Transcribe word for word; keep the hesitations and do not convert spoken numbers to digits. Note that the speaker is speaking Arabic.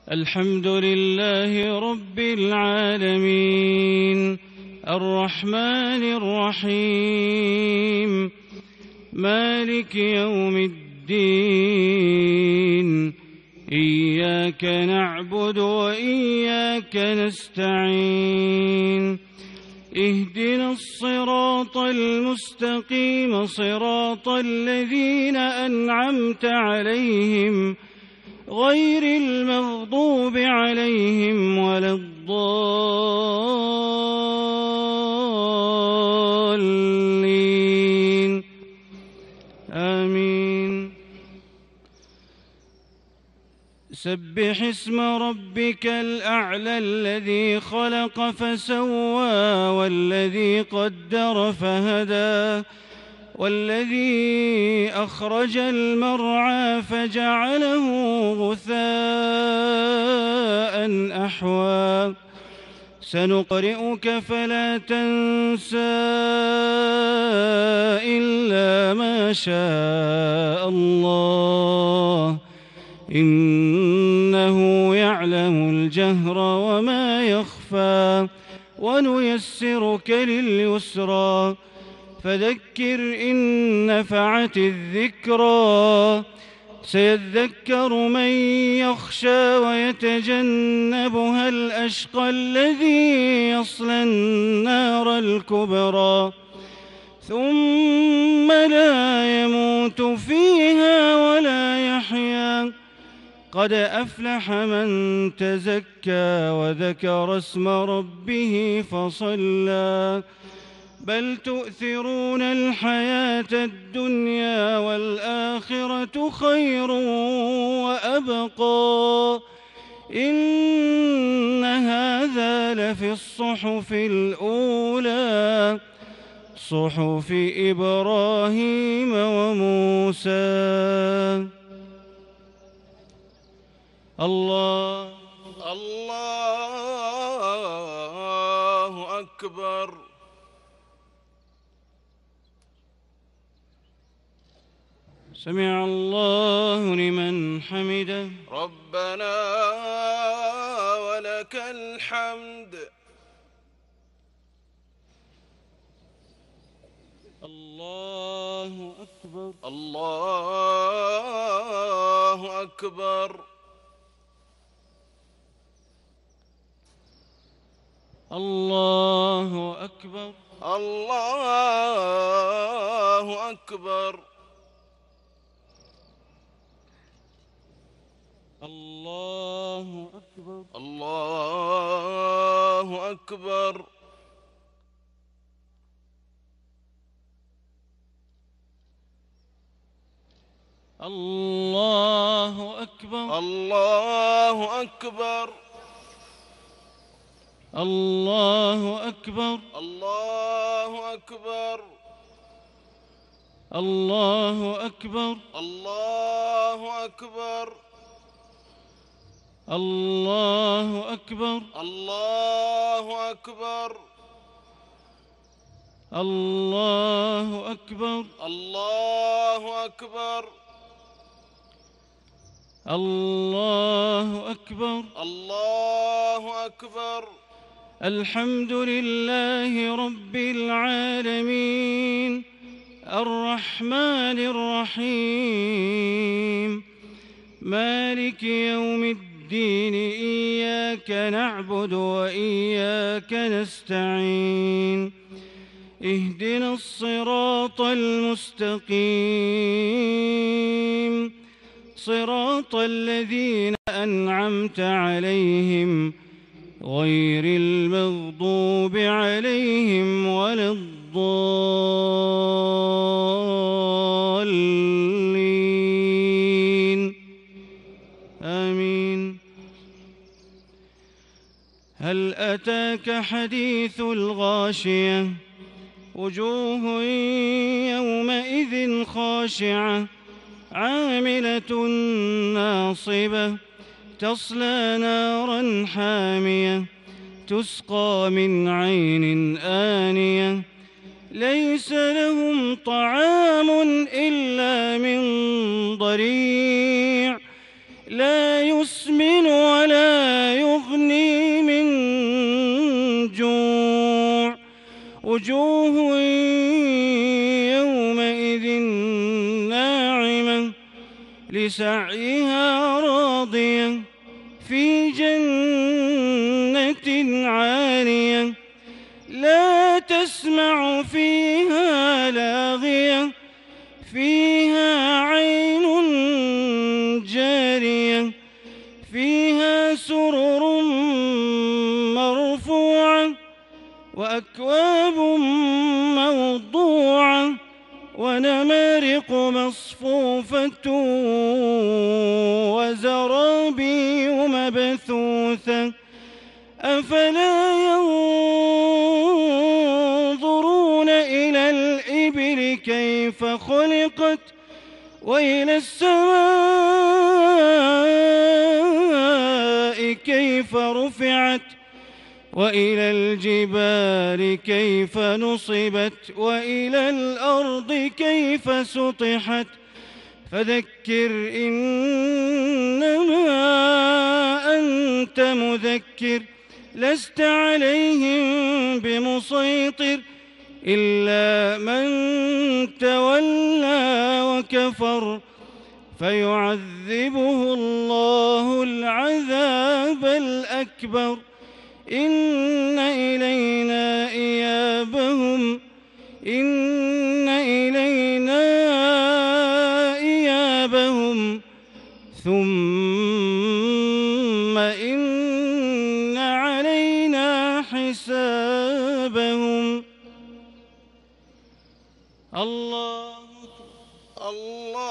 الحمد لله رب العالمين الرحمن الرحيم مالك يوم الدين إياك نعبد وإياك نستعين اهدنا الصراط المستقيم صراط الذين أنعمت عليهم غير المغضوب عليهم ولا الضالين آمين. سبح اسم ربك الأعلى الذي خلق فسوى والذي قدر فهدى والذي أخرج المرعى فجعله غثاء أحوى سنقرئك فلا تنسى إلا ما شاء الله إنه يعلم الجهر وما يخفى ونيسرك لليسرى فذكر إن نفعت الذكرى سيذكر من يخشى ويتجنبها الأشقى الذي يصلى النار الكبرى ثم لا يموت فيها ولا يحيا قد أفلح من تزكى وذكر اسم ربه فصلى بل تؤثرون الحياة الدنيا والآخرة خير وأبقى إن هذا لفي الصحف الأولى صحف إبراهيم وموسى. الله الله أكبر. سمع الله لمن حمده. ربنا ولك الحمد. الله أكبر. الله أكبر. الله أكبر. الله أكبر. الله أكبر. الله أكبر. الله أكبر. الله أكبر. الله أكبر. الله أكبر. الله أكبر. الله أكبر. الله أكبر. الله أكبر. الله أكبر. الله أكبر. الله أكبر. الله أكبر. الحمد لله رب العالمين الرحمن الرحيم مالك يوم الدين إياك نعبد وإياك نستعين اهدنا الصراط المستقيم صراط الذين أنعمت عليهم غير المغضوب عليهم ولا الضالين آمين. هل أتاك حديث الغاشية وجوه يومئذ خاشعة عاملة ناصبة تصلى نارا حامية تسقى من عين آنية ليس لهم طعام إلا من ضريع لا يسمن ولا يغني من جوع وجوه يومئذ ناعمة لسعيها راضية في جنة عالية لا تسمع فيها لاغية فيها عين جارية فيها سرر مرفوعة وأكواب موضوعة ونمارق مصفوفة وزرابي مبثوثة أفلا ينظرون إلى الإبل كيف خلقت وإلى السماء كيف رفعت وإلى الجبال كيف نصبت وإلى الأرض كيف سطحت فذكر إنما أنت مذكر لست عليهم بمسيطر إلا من تولى وكفر فيعذبه الله العذاب الأكبر إن إلينا إيابهم إن إلينا إيابهم ثم إن علينا حسابهم الله الله